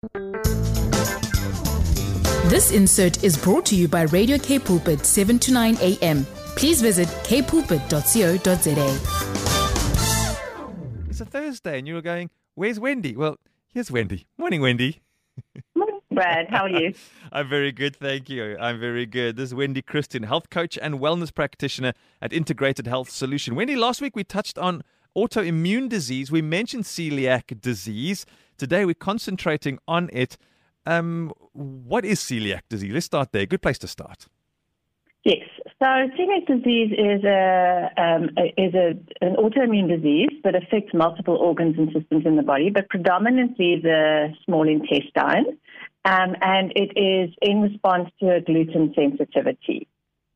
This insert is brought to you by Radio K Pulpit 7 to 9 a.m. Please visit kpulpit.co.za. It's a Thursday and you were going, where's Wendy? Well, here's Wendy. Morning, Wendy. Morning, Brad. How are you? I'm very good, thank you. I'm very good. This is Wendy Christian, health coach and wellness practitioner at Integrated Health Solution. Wendy, last week we touched on autoimmune disease. We mentioned celiac disease. Today we're concentrating on it. What is celiac disease? Let's start there. Good place to start. Yes. So celiac disease is an autoimmune disease that affects multiple organs and systems in the body, but predominantly the small intestine. And it is in response to a gluten sensitivity.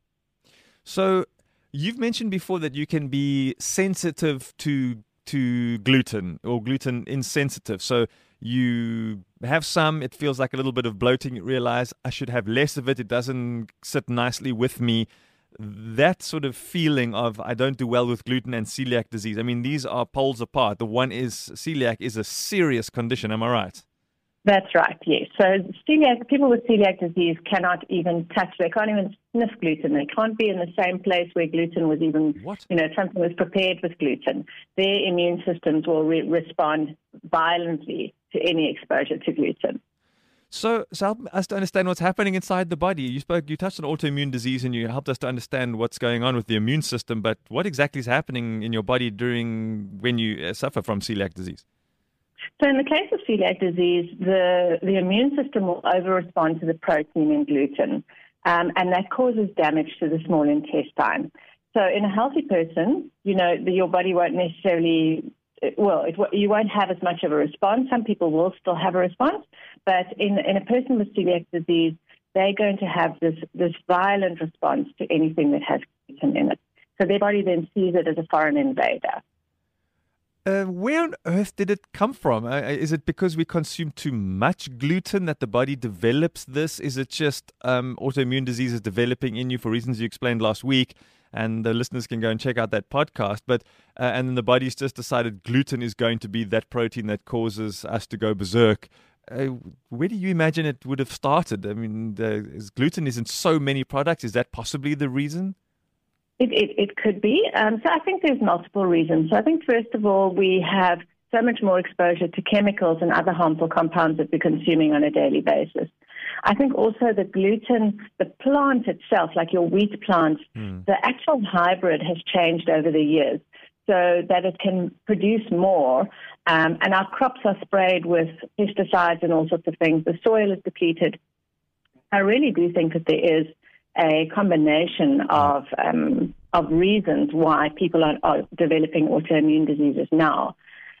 So you've mentioned before that you can be sensitive to gluten or gluten insensitive. So you have some, it feels like a little bit of bloating. You realize I should have less of it. It doesn't sit nicely with me. That sort of feeling of I don't do well with gluten and celiac disease. I mean, these are poles apart. The one is celiac is a serious condition. Am I right? That's right, yes. So people with celiac disease cannot even touch, they can't even sniff gluten. They can't be in the same place where gluten was even, something was prepared with gluten. Their immune systems will respond violently to any exposure to gluten. So help us to understand what's happening inside the body. You touched on autoimmune disease and you helped us to understand what's going on with the immune system, but what exactly is happening in your body when you suffer from celiac disease? So in the case of celiac disease, the immune system will over-respond to the protein in gluten, and that causes damage to the small intestine. So in a healthy person, your body won't necessarily, you won't have as much of a response. Some people will still have a response, but in a person with celiac disease, they're going to have this violent response to anything that has gluten in it. So their body then sees it as a foreign invader. Where on earth did it come from? Is it because we consume too much gluten that the body develops this? Is it just autoimmune disease is developing in you for reasons you explained last week? And the listeners can go and check out that podcast. But and then the body's just decided gluten is going to be that protein that causes us to go berserk. Where do you imagine it would have started? I mean, gluten is in so many products. Is that possibly the reason? It could be. So I think there's multiple reasons. So I think, first of all, we have so much more exposure to chemicals and other harmful compounds that we're consuming on a daily basis. I think also the gluten, the plant itself, like your wheat plant, the actual hybrid has changed over the years so that it can produce more. And our crops are sprayed with pesticides and all sorts of things. The soil is depleted. I really do think that there is a combination of reasons why people are developing autoimmune diseases now.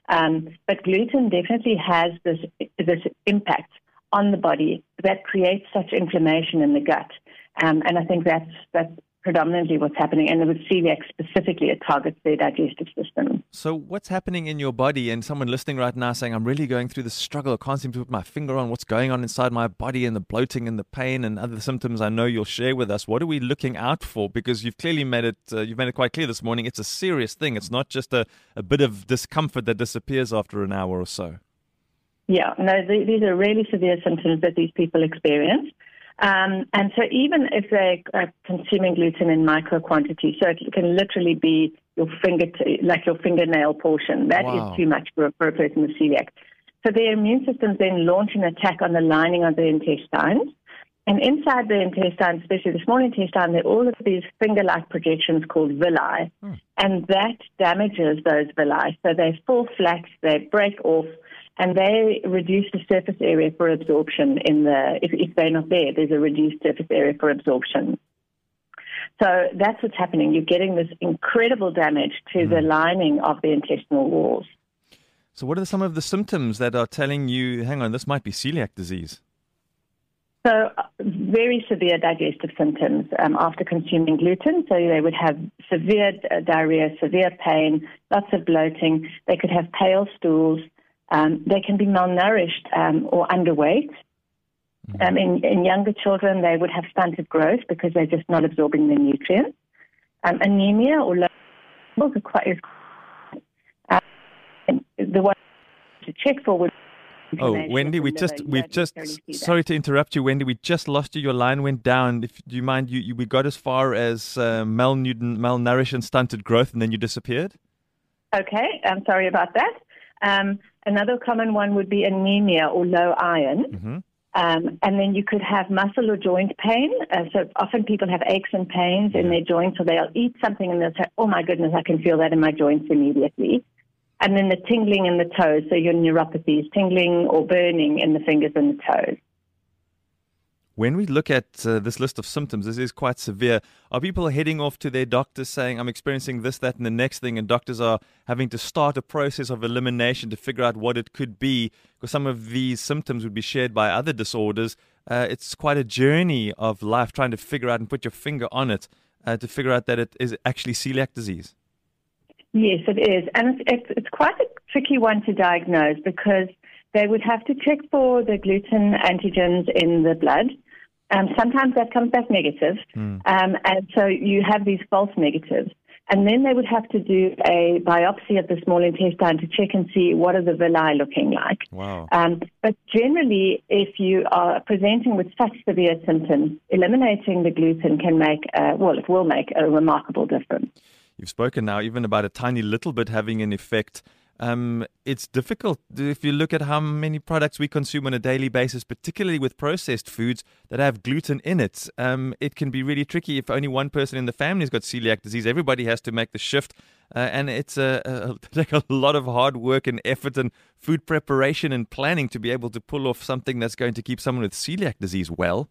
But gluten definitely has this impact on the body that creates such inflammation in the gut. And I think that's predominantly what's happening. And with celiac specifically, it targets their digestive system. So what's happening in your body? And someone listening right now saying, I'm really going through this struggle. I can't seem to put my finger on what's going on inside my body and the bloating and the pain and other symptoms I know you'll share with us. What are we looking out for? Because you've clearly made it quite clear this morning. It's a serious thing. It's not just a bit of discomfort that disappears after an hour or so. Yeah, no, these are really severe symptoms that these people experience. And so even if they are consuming gluten in micro quantity, so it can literally be your fingernail portion, that is too much for a person with celiac. So their immune systems then launch an attack on the lining of the intestines. And inside the intestine, especially the small intestine, there are all of these finger-like projections called villi. And that damages those villi. So they fall flat, they break off, and they reduce the surface area for absorption if they're not there, there's a reduced surface area for absorption. So that's what's happening. You're getting this incredible damage to the lining of the intestinal walls. So what are some of the symptoms that are telling you, hang on, this might be celiac disease? So very severe digestive symptoms after consuming gluten. So they would have severe diarrhea, severe pain, lots of bloating. They could have pale stools. They can be malnourished or underweight. In younger children, they would have stunted growth because they're just not absorbing the nutrients. Anemia or low levels is the one to check for would Oh, inflammation Wendy, of the liver, we've you don't necessarily just, see that. sorry to interrupt you, Wendy. We just lost you. Your line went down. If do you mind, we got as far as malnourished and stunted growth, and then you disappeared. Okay, I'm sorry about that. Another common one would be anemia or low iron. Mm-hmm. And then you could have muscle or joint pain. So often people have aches and pains in their joints, so they'll eat something and they'll say, oh my goodness, I can feel that in my joints immediately. And then the tingling in the toes, so your neuropathies, tingling or burning in the fingers and the toes. When we look at this list of symptoms, this is quite severe. Are people heading off to their doctors saying, I'm experiencing this, that, and the next thing, and doctors are having to start a process of elimination to figure out what it could be? Because some of these symptoms would be shared by other disorders. It's quite a journey of life trying to figure out and put your finger on it to figure out that it is actually celiac disease. Yes, it is. And it's quite a tricky one to diagnose because they would have to check for the gluten antigens in the blood. Sometimes that comes back negative. And so you have these false negatives. And then they would have to do a biopsy of the small intestine to check and see what are the villi looking like. Wow. But generally, if you are presenting with such severe symptoms, eliminating the gluten can make, it will make a remarkable difference. You've spoken now even about a tiny little bit having an effect. It's difficult if you look at how many products we consume on a daily basis, particularly with processed foods that have gluten in it. It can be really tricky if only one person in the family has got celiac disease. Everybody has to make the shift, and it's like a lot of hard work and effort and food preparation and planning to be able to pull off something that's going to keep someone with celiac disease well.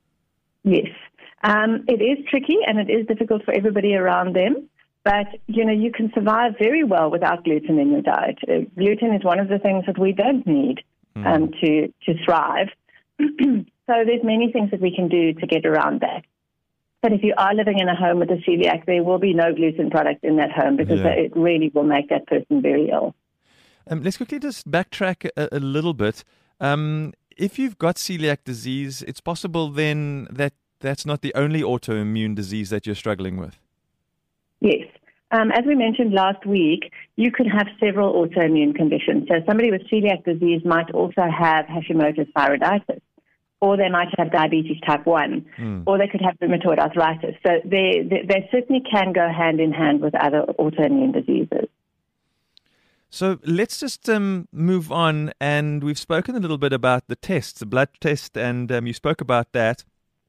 Yes, it is tricky and it is difficult for everybody around them. But, you can survive very well without gluten in your diet. Gluten is one of the things that we don't need to thrive. So there's many things that we can do to get around that. But if you are living in a home with a celiac, there will be no gluten product in that home because it really will make that person very ill. Let's quickly just backtrack a little bit. If you've got celiac disease, it's possible then that that's not the only autoimmune disease that you're struggling with. Yes. As we mentioned last week, you could have several autoimmune conditions. So somebody with celiac disease might also have Hashimoto's thyroiditis, or they might have diabetes type 1, or they could have rheumatoid arthritis. So they certainly can go hand in hand with other autoimmune diseases. So let's just move on, and we've spoken a little bit about the tests, the blood test, and you spoke about that.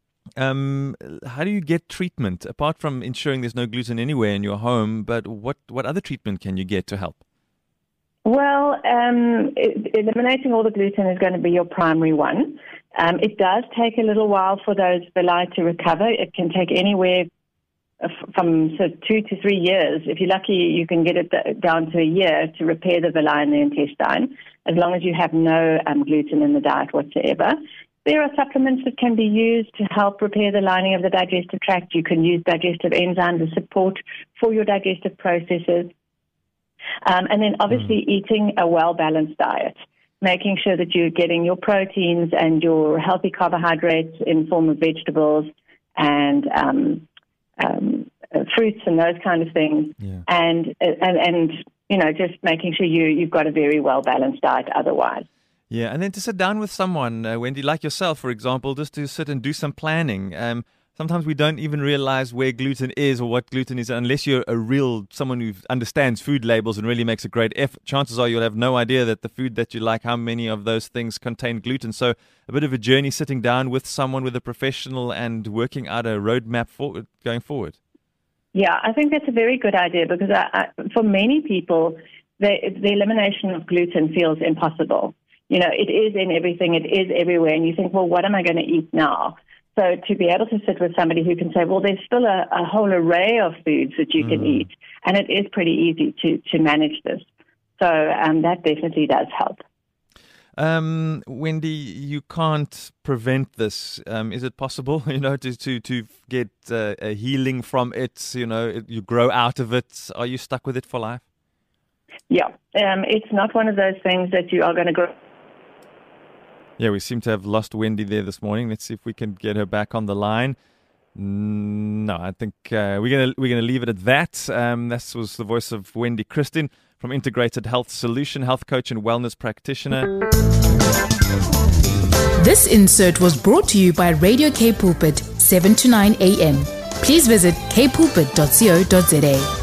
How do you get treatment apart from ensuring there's no gluten anywhere in your home? But what other treatment can you get to help? Well, eliminating all the gluten is going to be your primary one. It does take a little while for those villi to recover. It can take anywhere from 2 to 3 years. If you're lucky, you can get it down to a year to repair the villi in the intestine, as long as you have no gluten in the diet whatsoever. There are supplements that can be used to help repair the lining of the digestive tract. You can use digestive enzymes as support for your digestive processes. And then obviously eating a well-balanced diet, making sure that you're getting your proteins and your healthy carbohydrates in form of vegetables and fruits and those kind of things. Yeah. And just making sure you've got a very well-balanced diet otherwise. Yeah, and then to sit down with someone, Wendy, like yourself, for example, just to sit and do some planning. Sometimes we don't even realize where gluten is or what gluten is unless you're someone who understands food labels and really makes a great effort. Chances are you'll have no idea that the food that you like, how many of those things contain gluten. So a bit of a journey sitting down with someone, with a professional, and working out a roadmap going forward. Yeah, I think that's a very good idea because for many people, the elimination of gluten feels impossible. It is in everything, it is everywhere, and you think, well, what am I going to eat now? So to be able to sit with somebody who can say, well, there's still a whole array of foods that you can eat, and it is pretty easy to manage this. So that definitely does help. Wendy, you can't prevent this. Is it possible, to get a healing from it? You grow out of it. Are you stuck with it for life? Yeah, it's not one of those things that you are going to grow. Yeah, we seem to have lost Wendy there this morning. Let's see if we can get her back on the line. No, I think we're gonna leave it at that. This was the voice of Wendy Christine from Integrated Health Solution, health coach and wellness practitioner. This insert was brought to you by Radio K Pulpit, 7 to 9 a.m. Please visit kpulpit.co.za.